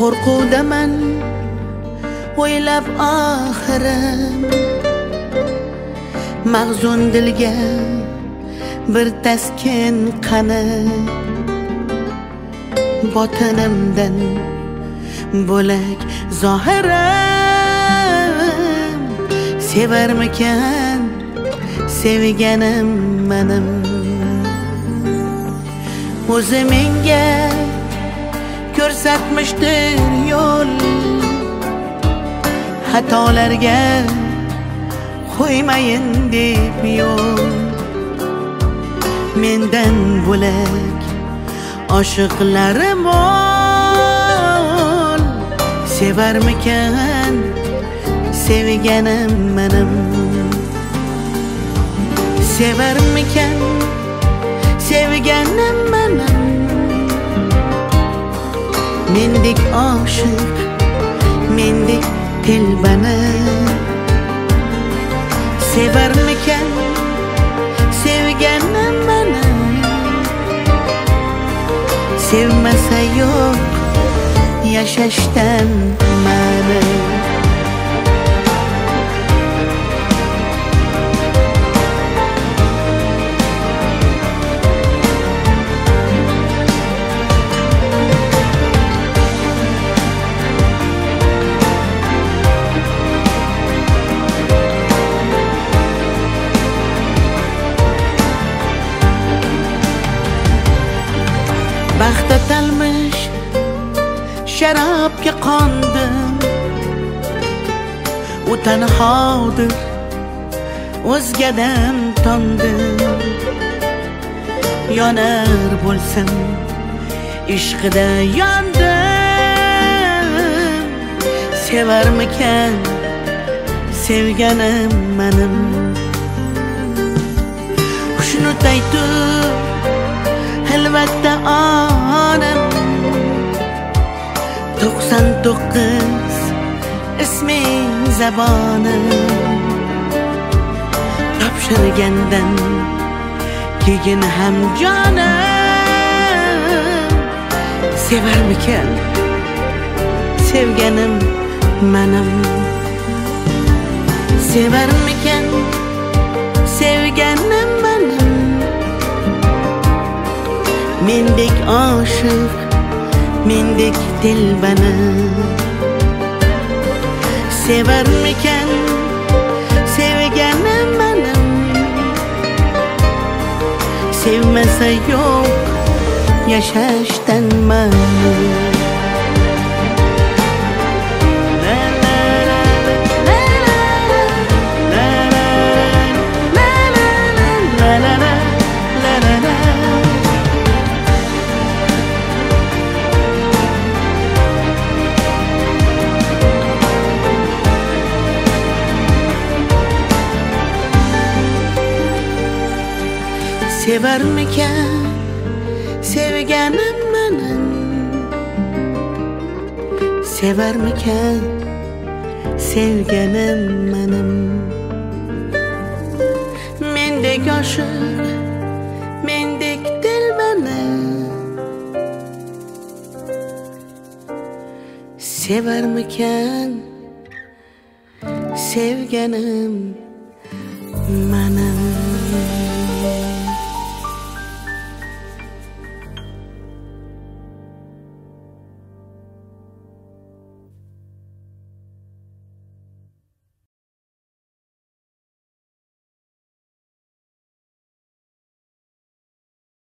qo'rquvdaman o'ylab oxirim, mag'zun dilga bir taskin qani, botinimdan bo'lak zohirim. Sevarmikan sevganim menim, o'zi menga ko'rsatmishdir yo'l, xatolarga qo'ymayin deb yo'l. Mendan bo'lak oshiqlarim ol, sevarmikan sevganim menim, sevarmikan sevganim menim. Mendek oshiq, mendek telbani, sevarmikan sevganim menim. Sevmasa yo'q yashashdan ma'ni. Baxt atalmish sharobga qondim, u tanhodir o'zgadan tondim. Yonar bo'lsam ishqida yondim, sevarmikan sevganim menim. Xushnud aytib albatta onam, 99 isming zabonim. Topshirgandan keyin ham jonim, sevarmikan sevganim menim, sevarmikan sevganim menim. Mendek oshiq, mendek dilbani, sevarmikan sevganim menim. Sevmasa yo'q yashashdan ma'ni. Sevarmikan sevganim menim, sevarmikan sevganim menim. Mendek oshiq, mendek dilbani, sevarmikan sevganim